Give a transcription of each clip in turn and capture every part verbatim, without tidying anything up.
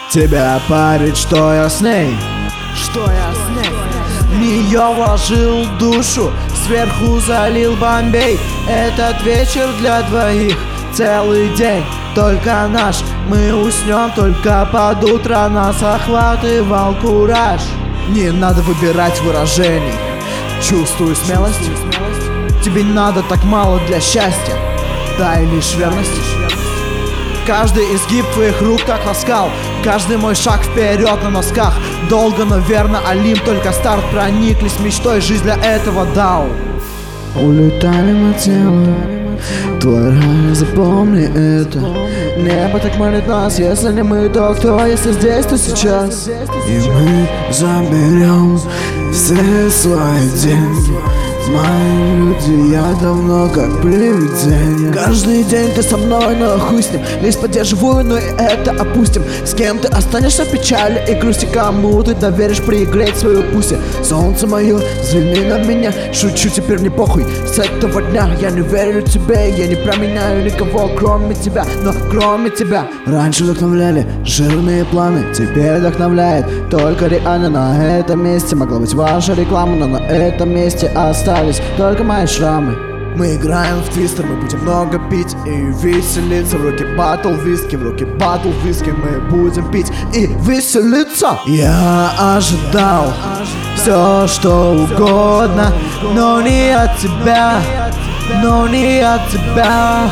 тебя парит, что я с ней, что я с ней. В нее вложил душу, сверху залил Бомбей. Этот вечер для двоих, целый день только наш. Мы уснем только под утро, нас охватывал кураж. Не надо выбирать выражений, чувствую смелость. Тебе не надо так мало для счастья, дай лишь верность. Каждый изгиб твоих рук как ласкал, каждый мой шаг вперед на носках. Долго, но верно, Олимп, только старт. Прониклись мечтой, жизнь для этого дал. Улетали мы тело, твой рай, запомни это. Небо так манит нас, если не мы, то кто? Если здесь, то сейчас. И мы заберем все свои деньги. Мои люди, я давно как привидение. Каждый день ты со мной, но хуй с ним. Лишь поддерживаю, но и это опустим. С кем ты останешься в печали и грусти, кому ты доверишь пригреть свою пусть. Солнце мое, взгляни на меня. Шучу, теперь мне похуй. С этого дня я не верю тебе. Я не променяю никого, кроме тебя. Но кроме тебя. Раньше вдохновляли жирные планы, теперь вдохновляет только реально. На этом месте могла быть ваша реклама, но на этом месте осталось только мои шрамы. Мы играем в твистер, мы будем много пить и веселиться. В руке батл виски, в руке батл виски. Мы будем пить и веселиться. Я ожидал все, что угодно, но не от тебя, но не от тебя.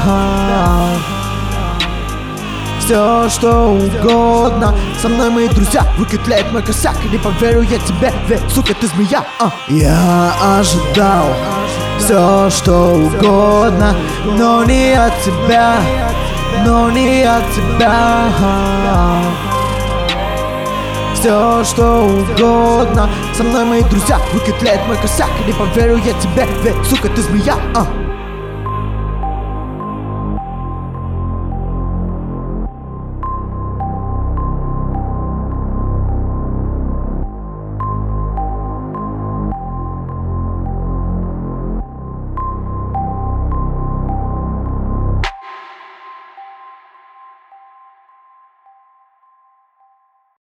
Все, что угодно, со мной мои друзья. Выкатляет мой косяк, и не поверю я тебе, ведь, сука, ты змея. а. Я ожидал все, что угодно, но не от тебя, но не от тебя. Все, что угодно, со мной мои друзья. Выкатляет мой косяк, и не поверю я тебе, ведь, сука, ты змея. а.